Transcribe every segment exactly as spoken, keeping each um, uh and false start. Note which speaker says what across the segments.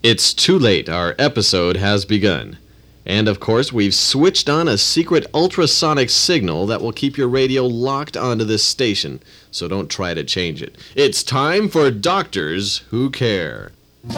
Speaker 1: It's too late. Our episode has begun. And of course, we've switched on a secret ultrasonic signal that will keep your radio locked onto this station, so don't try to change it. It's time for Doctors Who Care.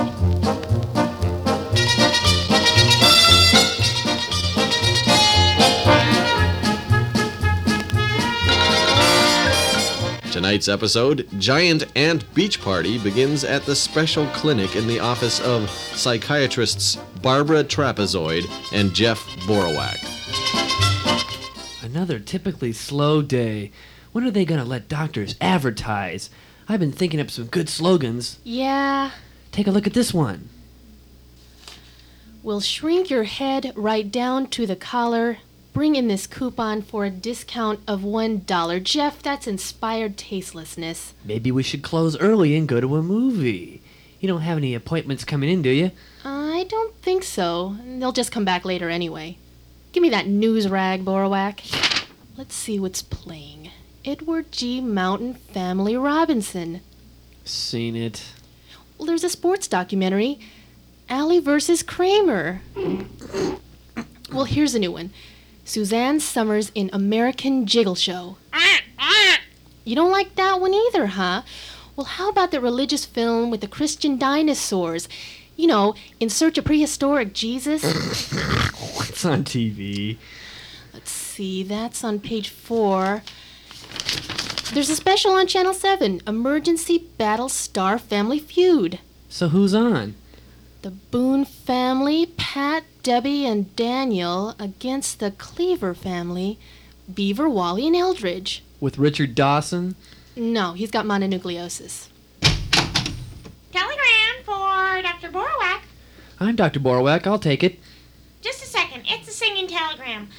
Speaker 1: Tonight's episode, Giant Ant Beach Party, begins at the special clinic in the office of psychiatrists Barbara Trapezoid and Jeff Borowak.
Speaker 2: Another typically slow day. When are they going to let doctors advertise? I've been thinking up some good slogans.
Speaker 3: Yeah.
Speaker 2: Take a look at this one.
Speaker 3: We'll shrink your head right down to the collar. Bring in this coupon for a discount of one dollar. Jeff, that's inspired tastelessness.
Speaker 2: Maybe we should close early and go to a movie. You don't have any appointments coming in, do you?
Speaker 3: I don't think so. They'll just come back later anyway. Give me that news rag, Borowak. Let's see what's playing. Edward G. Mountain Family Robinson.
Speaker 2: Seen it.
Speaker 3: Well, there's a sports documentary. Allie versus Kramer. Well, here's a new one. Suzanne Summers in American Jiggle Show. You don't like that one either, huh? Well, how about the religious film with the Christian dinosaurs? You know, In Search of Prehistoric Jesus?
Speaker 2: What's on T V?
Speaker 3: Let's see, that's on page four. There's a special on Channel seven, Emergency Battlestar Family Feud.
Speaker 2: So who's on?
Speaker 3: The Boone family, Pat, Debbie, and Daniel against the Cleaver family, Beaver, Wally, and Eldridge.
Speaker 2: With Richard Dawson?
Speaker 3: No, he's got mononucleosis.
Speaker 4: Telegram for Doctor Borowak.
Speaker 2: I'm Doctor Borowak. I'll take it.
Speaker 4: Just a second. It's a singing telegram.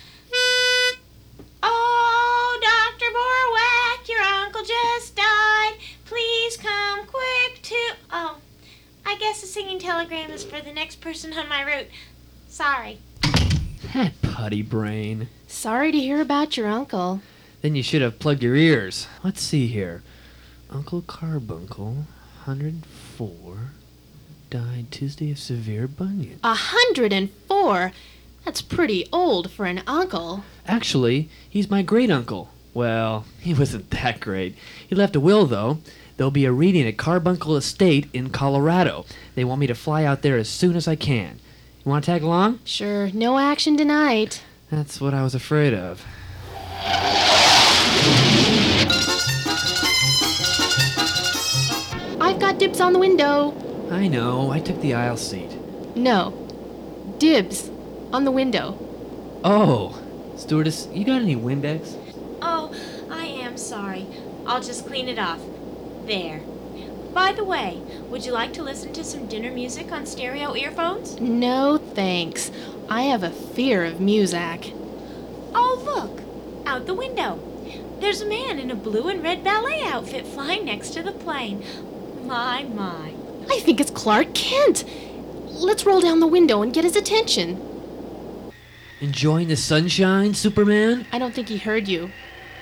Speaker 4: Oh, Doctor Borowak, your uncle just died. Please come quick to... Oh, I guess the singing telegram is for the next person on my route. Sorry.
Speaker 2: That putty brain.
Speaker 3: Sorry to hear about your uncle.
Speaker 2: Then you should have plugged your ears. Let's see here. Uncle Carbuncle, one hundred four, died Tuesday of severe bunion.
Speaker 3: A hundred and four? That's pretty old for an uncle.
Speaker 2: Actually, he's my great-uncle. Well, he wasn't that great. He left a will, though. There'll be a reading at Carbuncle Estate in Colorado. They want me to fly out there as soon as I can. You want to tag along?
Speaker 3: Sure, no action tonight.
Speaker 2: That's what I was afraid of.
Speaker 3: I've got dibs on the window.
Speaker 2: I know. I took the aisle seat.
Speaker 3: No. Dibs on the window.
Speaker 2: Oh. Stewardess, you got any Windex?
Speaker 4: Oh, I am sorry. I'll just clean it off. There. By the way, would you like to listen to some dinner music on stereo earphones?
Speaker 3: No, thanks. I have a fear of Muzak.
Speaker 4: Oh, look! Out the window. There's a man in a blue and red ballet outfit flying next to the plane. My, my.
Speaker 3: I think it's Clark Kent. Let's roll down the window and get his attention.
Speaker 2: Enjoying the sunshine, Superman?
Speaker 3: I don't think he heard you.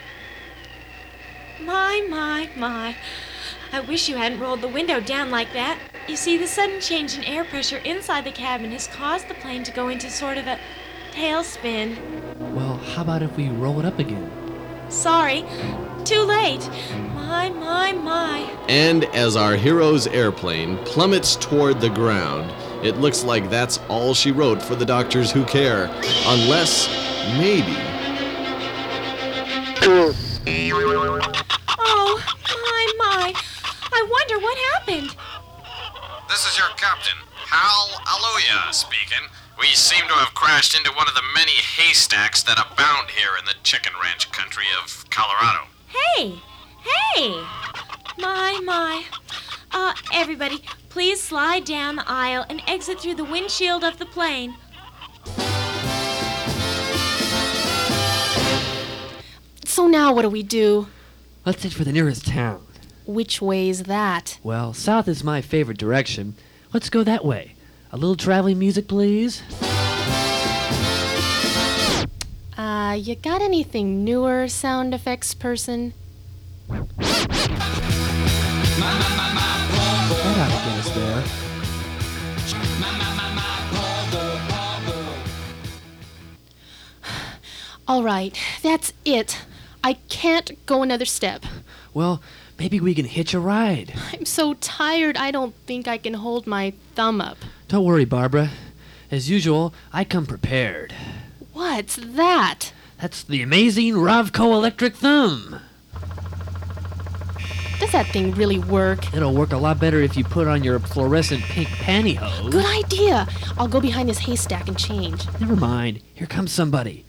Speaker 4: My, my, my. I wish you hadn't rolled the window down like that. You see, the sudden change in air pressure inside the cabin has caused the plane to go into sort of a tailspin.
Speaker 2: Well, how about if we roll it up again?
Speaker 4: Sorry. Too late. My, my, my.
Speaker 1: And as our hero's airplane plummets toward the ground, it looks like that's all she wrote for the Doctors Who Care. Unless, maybe...
Speaker 4: Oh, my, my. I wonder what happened.
Speaker 5: This is your captain, Hal Aluya, speaking. We seem to have crashed into one of the many haystacks that abound here in the chicken ranch country of Colorado.
Speaker 4: Hey, hey. My, my. Uh, everybody, please slide down the aisle and exit through the windshield of the plane.
Speaker 3: So now what do we do?
Speaker 2: Let's head for the nearest town.
Speaker 3: Which way's that?
Speaker 2: Well, south is my favorite direction. Let's go that way. A little traveling music, please.
Speaker 3: Uh, you got anything newer, sound effects person?
Speaker 2: That ought to get us there.
Speaker 3: All right, that's it. I can't go another step.
Speaker 2: Well, maybe we can hitch a ride.
Speaker 3: I'm so tired, I don't think I can hold my thumb up.
Speaker 2: Don't worry, Barbara. As usual, I come prepared.
Speaker 3: What's that?
Speaker 2: That's the amazing Ravco electric thumb.
Speaker 3: Does that thing really work?
Speaker 2: It'll work a lot better if you put on your fluorescent pink pantyhose.
Speaker 3: Good idea. I'll go behind this haystack and change.
Speaker 2: Never mind. Here comes somebody.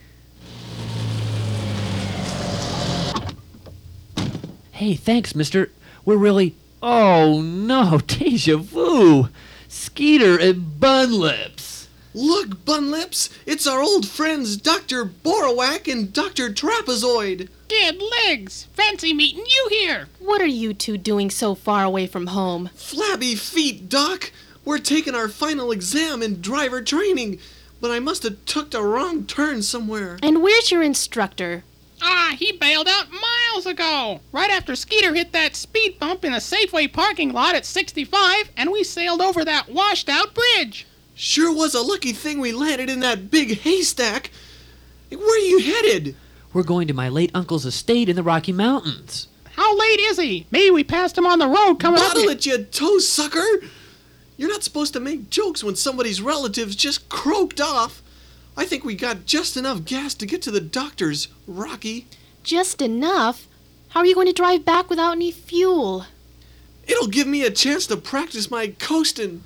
Speaker 2: Hey, thanks, mister. We're really... Oh, no. Deja vu. Skeeter and Bun Lips.
Speaker 1: Look, Bun Lips, it's our old friends Doctor Borowak and Doctor Trapezoid.
Speaker 6: Dead legs! Fancy meeting you here!
Speaker 3: What are you two doing so far away from home?
Speaker 1: Flabby feet, Doc. We're taking our final exam in driver training, but I must have took a wrong turn somewhere.
Speaker 3: And where's your instructor?
Speaker 6: Ah, he bailed out miles ago! Right after Skeeter hit that speed bump in a Safeway parking lot at sixty-five, and we sailed over that washed-out bridge.
Speaker 1: Sure was a lucky thing we landed in that big haystack. Where are you headed?
Speaker 2: We're going to my late uncle's estate in the Rocky Mountains.
Speaker 6: How late is he? Maybe we passed him on the road coming up.
Speaker 1: Bottle it, you toe sucker! You're not supposed to make jokes when somebody's relatives just croaked off. I think we got just enough gas to get to the doctor's, Rocky.
Speaker 3: Just enough? How are you going to drive back without any fuel?
Speaker 1: It'll give me a chance to practice my coasting.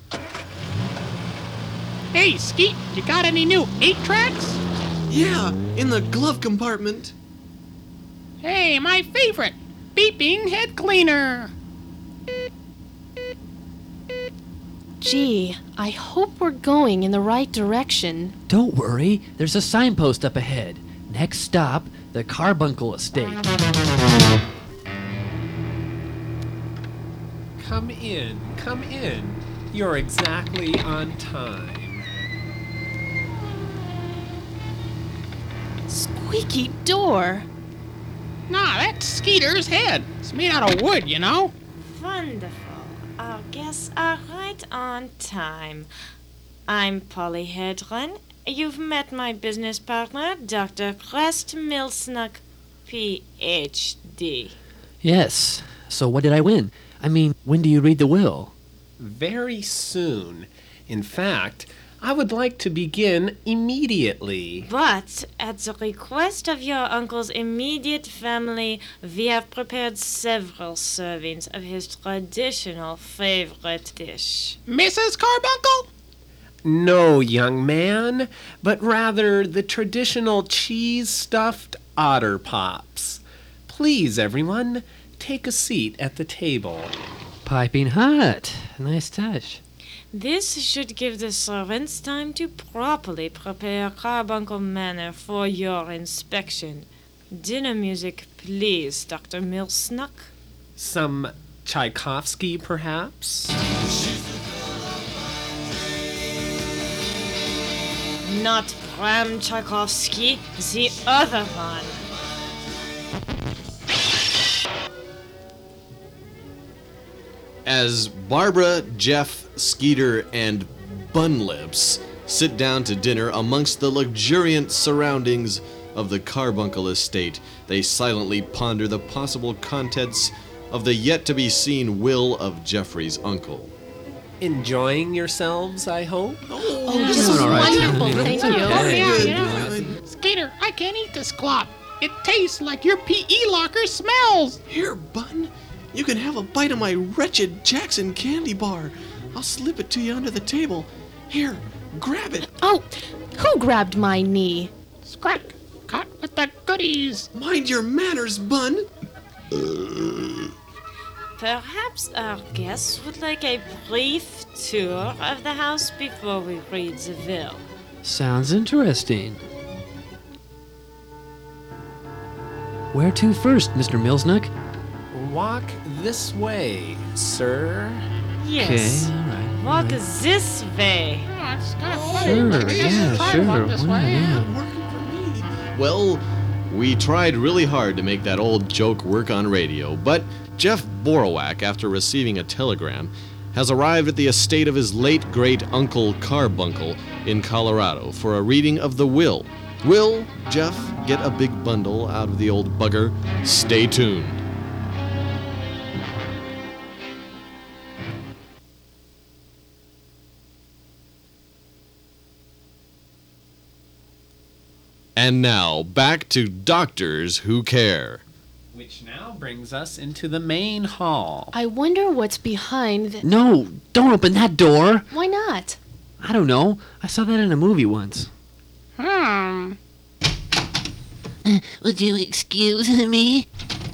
Speaker 6: Hey, Skeet, you got any new eight tracks?
Speaker 1: Yeah, in the glove compartment.
Speaker 6: Hey, my favorite, beeping head cleaner.
Speaker 3: Gee, I hope we're going in the right direction.
Speaker 2: Don't worry. There's a signpost up ahead. Next stop, the Carbuncle estate.
Speaker 7: Come in, come in. You're exactly on time.
Speaker 3: Squeaky door.
Speaker 6: Nah, that's Skeeter's head. It's made out of wood, you know.
Speaker 4: Wonderful. Our guests are right on time. I'm Polly Hedren. You've met my business partner, Doctor Crest Milsnuck, P H D.
Speaker 2: Yes. So what did I win? I mean, when do you read the will?
Speaker 7: Very soon. In fact, I would like to begin immediately.
Speaker 4: But at the request of your uncle's immediate family, we have prepared several servings of his traditional favorite dish.
Speaker 6: Missus Carbuncle?
Speaker 7: No, young man, but rather the traditional cheese-stuffed otter pops. Please, everyone, take a seat at the table.
Speaker 2: Piping hot. Nice touch.
Speaker 4: This should give the servants time to properly prepare Carbuncle Manor for your inspection. Dinner music, please, Doctor Milsnuck.
Speaker 7: Some Tchaikovsky, perhaps?
Speaker 4: Not Bram Tchaikovsky, the other one.
Speaker 1: As Barbara, Jeff, Skeeter, and Bun Lips sit down to dinner amongst the luxuriant surroundings of the Carbuncle estate, they silently ponder the possible contents of the yet-to-be-seen will of Jeffrey's uncle.
Speaker 7: Enjoying yourselves, I hope?
Speaker 3: Oh,
Speaker 2: this
Speaker 3: this
Speaker 2: is
Speaker 3: is
Speaker 2: all right.
Speaker 3: wonderful. Thank you.
Speaker 6: Oh, yeah,
Speaker 1: Good,
Speaker 6: yeah.
Speaker 1: good.
Speaker 6: Skeeter, I can't eat this clop. It tastes like your P E locker smells.
Speaker 1: Here, Bun, you can have a bite of my wretched Jackson candy bar. I'll slip it to you under the table. Here, grab it.
Speaker 3: Oh, who grabbed my knee?
Speaker 6: Scrack, caught with the goodies.
Speaker 1: Mind your manners, Bun.
Speaker 4: Perhaps our guests would like a brief tour of the house before we read the will.
Speaker 2: Sounds interesting. Where to first, Mister Milsnuck?
Speaker 7: Walk this way, sir.
Speaker 4: Yes.
Speaker 2: Okay, all right.
Speaker 4: Walk this way.
Speaker 6: Oh, it's kind of funny.
Speaker 2: Sure,
Speaker 6: but I guess
Speaker 2: yeah,
Speaker 6: it's fine
Speaker 2: sure.
Speaker 6: walk this
Speaker 2: Well,
Speaker 6: way.
Speaker 2: yeah.
Speaker 1: Working for me. Well, we tried really hard to make that old joke work on radio, but Jeff Borowak, after receiving a telegram, has arrived at the estate of his late great uncle Carbuncle in Colorado for a reading of the will. Will Jeff get a big bundle out of the old bugger? Stay tuned. And now, back to Doctors Who Care.
Speaker 7: Which now brings us into the main hall.
Speaker 3: I wonder what's behind the...
Speaker 2: No, don't open that door.
Speaker 3: Why not?
Speaker 2: I don't know. I saw that in a movie once.
Speaker 6: Hmm.
Speaker 8: Would you excuse me?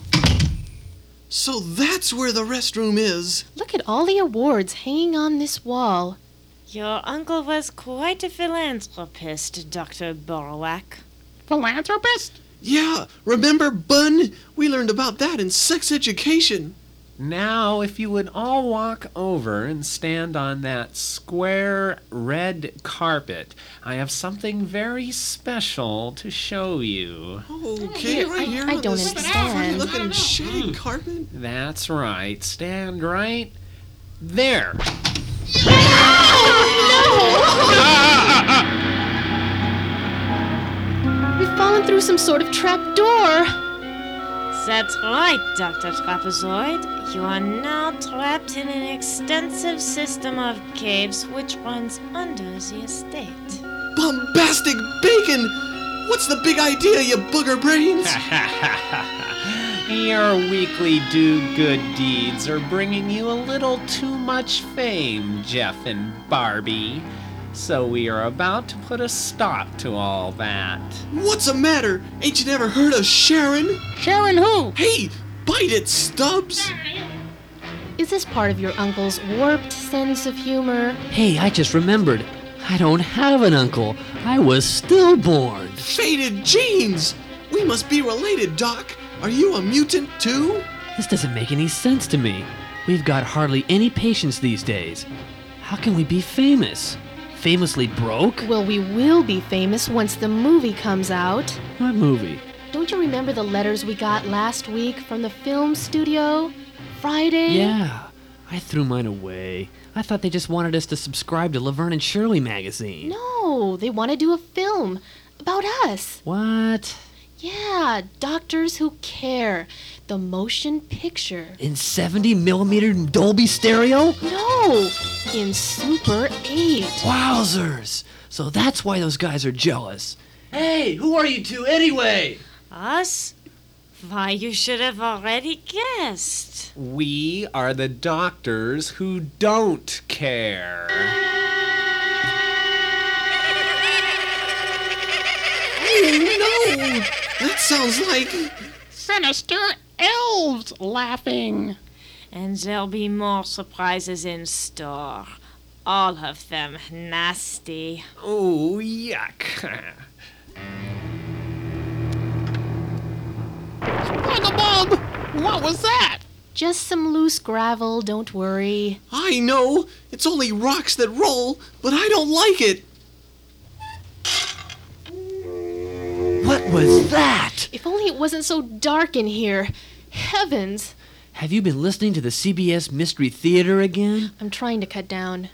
Speaker 1: So that's where the restroom is.
Speaker 3: Look at all the awards hanging on this wall.
Speaker 4: Your uncle was quite a philanthropist, Doctor Borowak.
Speaker 6: Philanthropist?
Speaker 1: Yeah, remember Bun? We learned about that in sex education.
Speaker 7: Now, if you would all walk over and stand on that square red carpet, I have something very special to show you.
Speaker 1: Okay, right here
Speaker 3: I
Speaker 1: on
Speaker 3: don't
Speaker 1: this
Speaker 3: understand.
Speaker 1: looking shag carpet.
Speaker 7: That's right. Stand right there.
Speaker 3: We've fallen through some sort of trap door.
Speaker 4: That's right, Doctor Trapezoid. You are now trapped in an extensive system of caves which runs under the estate.
Speaker 1: Bombastic bacon! What's the big idea, you booger brains?
Speaker 7: Your weekly do-good deeds are bringing you a little too much fame, Jeff and Barbie. So we are about to put a stop to all that.
Speaker 1: What's the matter? Ain't you never heard of Sharon?
Speaker 6: Sharon who?
Speaker 1: Hey, bite it, Stubbs!
Speaker 3: Is this part of your uncle's warped sense of humor?
Speaker 2: Hey, I just remembered. I don't have an uncle. I was stillborn.
Speaker 1: Faded genes! We must be related, Doc. Are you a mutant too?
Speaker 2: This doesn't make any sense to me. We've got hardly any patients these days. How can we be famous? Famously broke?
Speaker 3: Well, we will be famous once the movie comes out.
Speaker 2: What movie?
Speaker 3: Don't you remember the letters we got last week from the film studio? Friday?
Speaker 2: Yeah, I threw mine away. I thought they just wanted us to subscribe to Laverne and Shirley magazine.
Speaker 3: No, they want to do a film about us.
Speaker 2: What?
Speaker 3: Yeah, Doctors Who Care. The motion picture.
Speaker 2: In seventy millimeter Dolby stereo?
Speaker 3: No, in Super eight.
Speaker 2: Wowzers! So that's why those guys are jealous. Hey, who are you two anyway?
Speaker 4: Us? Why, you should have already guessed.
Speaker 7: We are the doctors who don't care.
Speaker 1: Oh no! That sounds like...
Speaker 6: Sinister elves laughing.
Speaker 4: And there'll be more surprises in store. All of them nasty.
Speaker 7: Oh, yuck.
Speaker 6: Bugabub! What was that?
Speaker 3: Just some loose gravel, don't worry.
Speaker 1: I know! It's only rocks that roll, but I don't like it!
Speaker 2: What was that?
Speaker 3: If only it wasn't so dark in here. Heavens!
Speaker 2: Have you been listening to the C B S Mystery Theater again?
Speaker 3: I'm trying to cut down.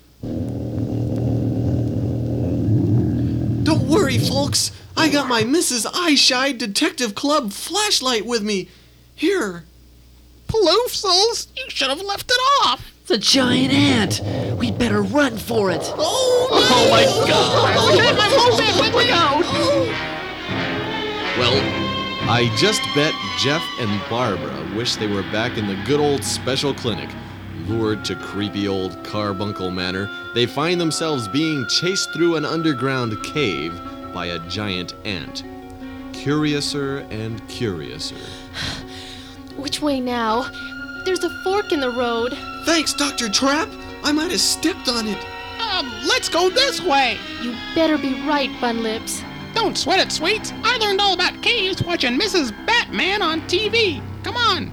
Speaker 1: Don't worry, folks! I got my Missus Eyeshine Detective Club flashlight with me. Here.
Speaker 6: Paloofsels, you should have left it off.
Speaker 2: It's a giant ant! We'd better run for it!
Speaker 1: Oh,
Speaker 2: Oh my god!
Speaker 6: Okay, my motion, let me out.
Speaker 1: Well, I just bet Jeff and Barbara wish they were back in the good old special clinic. Lured to creepy old Carbuncle Manor, they find themselves being chased through an underground cave by a giant ant. Curiouser and curiouser.
Speaker 3: Which way now? There's a fork in the road.
Speaker 1: Thanks, Doctor Trap! I might have stepped on it.
Speaker 6: Um, let's go this way.
Speaker 3: You better be right, Bun Lips.
Speaker 6: Don't sweat it, sweets. I learned all about caves watching Missus Batman on T V. Come on.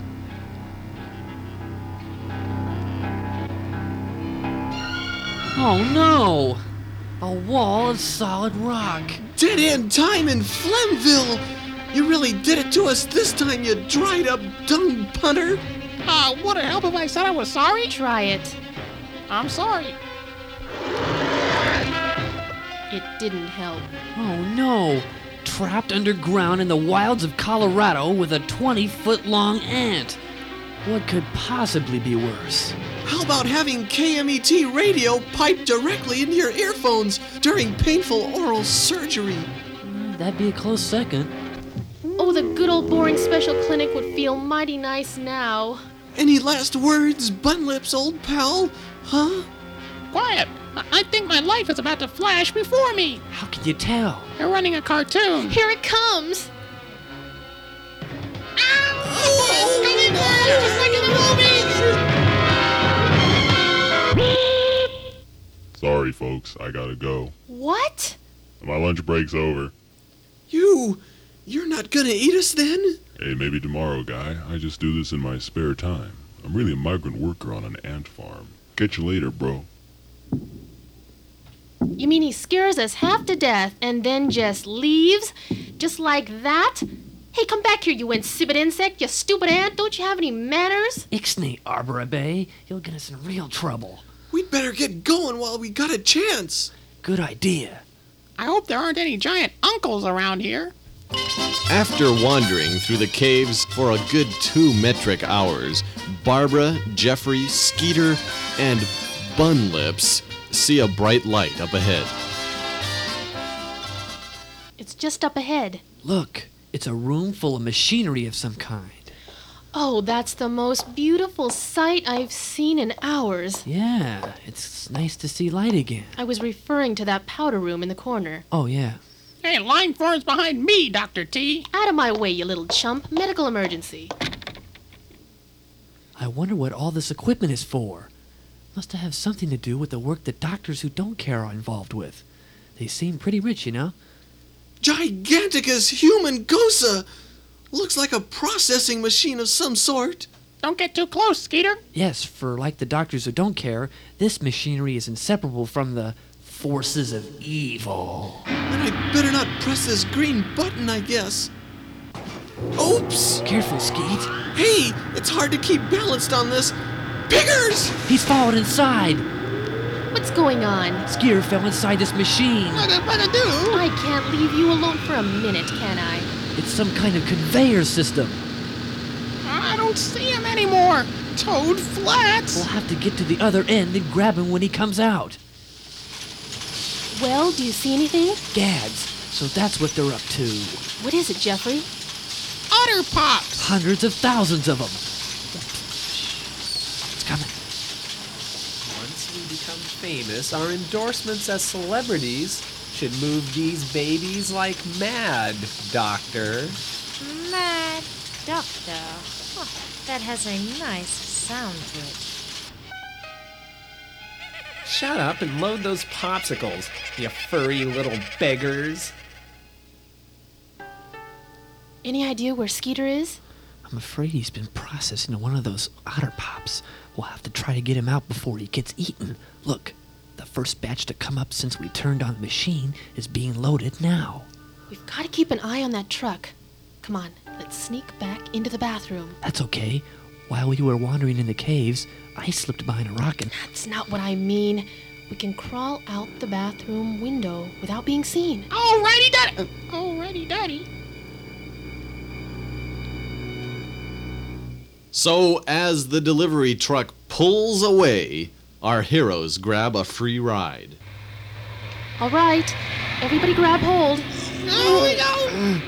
Speaker 2: Oh no! A wall of solid rock.
Speaker 1: Dead end time in Flemville! You really did it to us this time, you dried up dung punter!
Speaker 6: Uh, would it help if I said I was sorry?
Speaker 3: Try it.
Speaker 6: I'm sorry.
Speaker 3: It didn't help.
Speaker 2: Oh no! trapped underground in the wilds of Colorado with a twenty-foot-long ant. What could possibly be worse?
Speaker 1: How about having K M E T radio piped directly into your earphones during painful oral surgery?
Speaker 2: Mm, That'd be a close second.
Speaker 3: Oh, the good old boring special clinic would feel mighty nice now.
Speaker 1: Any last words, Bunlips, old pal? Huh?
Speaker 6: Quiet! I, I think my life is about to flash before me.
Speaker 2: How can you tell?
Speaker 6: They're running a cartoon.
Speaker 3: Here it comes!
Speaker 6: Just like in the movie!
Speaker 9: Sorry, folks, I gotta go.
Speaker 3: What?
Speaker 9: My lunch break's over.
Speaker 1: You... you're not gonna eat us then?
Speaker 9: Hey, maybe tomorrow, guy. I just do this in my spare time. I'm really a migrant worker on an ant farm. Catch you later, bro.
Speaker 3: You mean he scares us half to death and then just leaves? Just like that? Hey, come back here, you insipid insect, you stupid ant. Don't you have any manners?
Speaker 2: Ixnay, Arbor Bay. You'll get us in real trouble.
Speaker 1: We'd better get going while we got a chance.
Speaker 2: Good idea.
Speaker 6: I hope there aren't any giant uncles around here.
Speaker 1: After wandering through the caves for a good two metric hours, Barbara, Jeffrey, Skeeter, and Bunlips see a bright light up ahead.
Speaker 3: It's just up ahead.
Speaker 2: Look, it's a room full of machinery of some kind.
Speaker 3: Oh, that's the most beautiful sight I've seen in hours.
Speaker 2: Yeah, it's nice to see light again.
Speaker 3: I was referring to that powder room in the corner.
Speaker 2: Oh, yeah.
Speaker 6: Hey, line four's behind me, Doctor T.
Speaker 3: Out of my way, you little chump. Medical emergency.
Speaker 2: I wonder what all this equipment is for. Must have something to do with the work that doctors who don't care are involved with. They seem pretty rich, you know?
Speaker 1: Giganticus humangosa! Looks like a processing machine of some sort.
Speaker 6: Don't get too close, Skeeter.
Speaker 2: Yes, for like the doctors who don't care, this machinery is inseparable from the forces of evil.
Speaker 1: And I better not press this green button, I guess. Oops!
Speaker 2: Careful, Skeet.
Speaker 1: Hey, it's hard to keep balanced on this. Piggers!
Speaker 2: He's fallen inside.
Speaker 3: What's going on?
Speaker 2: Skeeter fell inside this machine.
Speaker 6: What am I gonna do?
Speaker 3: I can't leave you alone for a minute, can I?
Speaker 2: It's some kind of conveyor system.
Speaker 6: I don't see him anymore. Toad Flats.
Speaker 2: We'll have to get to the other end and grab him when he comes out.
Speaker 3: Well, do you see anything?
Speaker 2: Gads, so that's what they're up to.
Speaker 3: What is it, Jeffrey?
Speaker 6: Otter Pops.
Speaker 2: Hundreds of thousands of them. It's coming.
Speaker 7: Once we become famous, our endorsements as celebrities should move these babies like mad, Doctor.
Speaker 4: Mad Doctor. Oh, that has a nice sound to it.
Speaker 7: Shut up and load those popsicles, you furry little beggars.
Speaker 3: Any idea where Skeeter is?
Speaker 2: I'm afraid he's been processed into one of those otter pops. We'll have to try to get him out before he gets eaten. Look, the first batch to come up since we turned on the machine is being loaded now.
Speaker 3: We've got to keep an eye on that truck. Come on, let's sneak back into the bathroom.
Speaker 2: That's okay. While we were wandering in the caves, I slipped behind a rock and...
Speaker 3: That's not what I mean. We can crawl out the bathroom window without being seen.
Speaker 6: Alrighty, Daddy. Alrighty, Daddy.
Speaker 1: So, as the delivery truck pulls away, our heroes grab a free ride.
Speaker 3: All right, everybody grab hold.
Speaker 6: Oh, we go.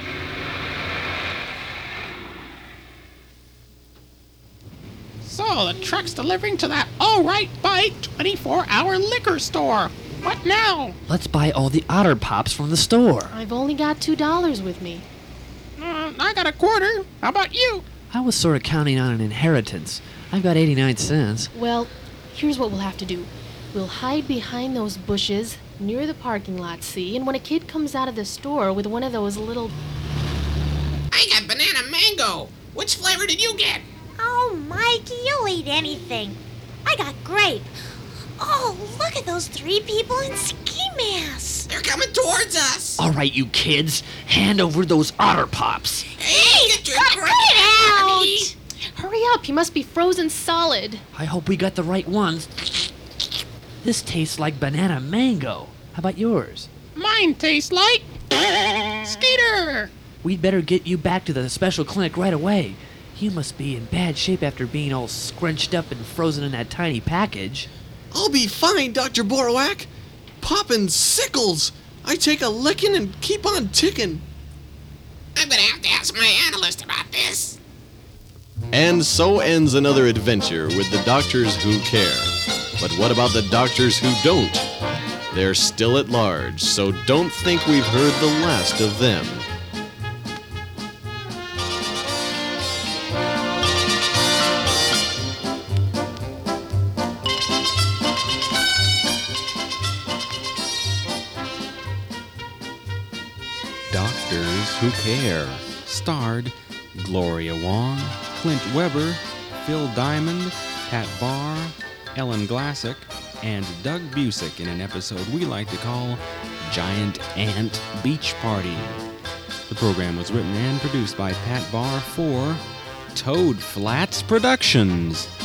Speaker 6: So, the truck's delivering to that All Right Bite twenty-four hour liquor store. What now?
Speaker 2: Let's buy all the otter pops from the store.
Speaker 3: I've only got two dollars with me.
Speaker 6: Uh, I got a quarter. How about you?
Speaker 2: I was sort of counting on an inheritance. I've got eighty-nine cents.
Speaker 3: Well, here's what we'll have to do. We'll hide behind those bushes near the parking lot, see? And when a kid comes out of the store with one of those little...
Speaker 6: I got banana mango. Which flavor did you get?
Speaker 4: Oh, Mikey, you'll eat anything. I got grape. Oh, look at those three people in ski masks.
Speaker 6: They're coming towards us.
Speaker 2: All right, you kids, hand over those otter pops.
Speaker 6: Hey, get your
Speaker 4: Cut it out!
Speaker 3: Hurry up, he must be frozen solid.
Speaker 2: I hope we got the right ones. This tastes like banana mango. How about yours?
Speaker 6: Mine tastes like... Skeeter! doctor!
Speaker 2: We'd better get you back to the special clinic right away. You must be in bad shape after being all scrunched up and frozen in that tiny package.
Speaker 1: I'll be fine, Doctor Borowak. Poppin' sickles. I take a licking and keep on ticking.
Speaker 10: I'm gonna have to ask my analyst about this.
Speaker 1: And so ends another adventure with the doctors who care. But what about the doctors who don't? They're still at large, so don't think we've heard the last of them.
Speaker 11: Doctors Who Care starred Gloria Wong, Clint Weber, Phil Diamond, Pat Barr, Ellen Glassick, and Doug Busick in an episode we like to call Giant Ant Beach Party. The program was written and produced by Pat Barr for Toad Flats Productions.